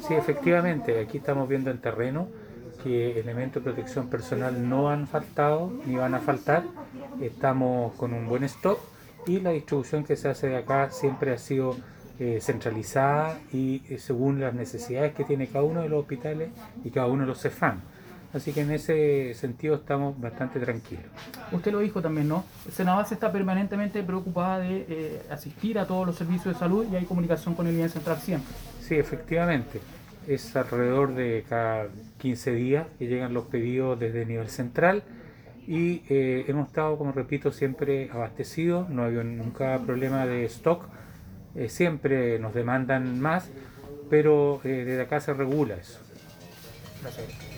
Sí, efectivamente, aquí estamos viendo en terreno que elementos de protección personal no han faltado ni van a faltar. Estamos con un buen stock y la distribución que se hace de acá siempre ha sido centralizada y según las necesidades que tiene cada uno de los hospitales y cada uno de los CEFAM. Así que en ese sentido estamos bastante tranquilos. Usted lo dijo también, ¿no? Senabase está permanentemente preocupada de asistir a todos los servicios de salud y hay comunicación con el INE Central siempre. Sí, efectivamente. Es alrededor de cada 15 días que llegan los pedidos desde nivel central y hemos estado, como repito, siempre abastecidos, no ha habido nunca problema de stock, siempre nos demandan más, pero desde acá se regula eso. Gracias.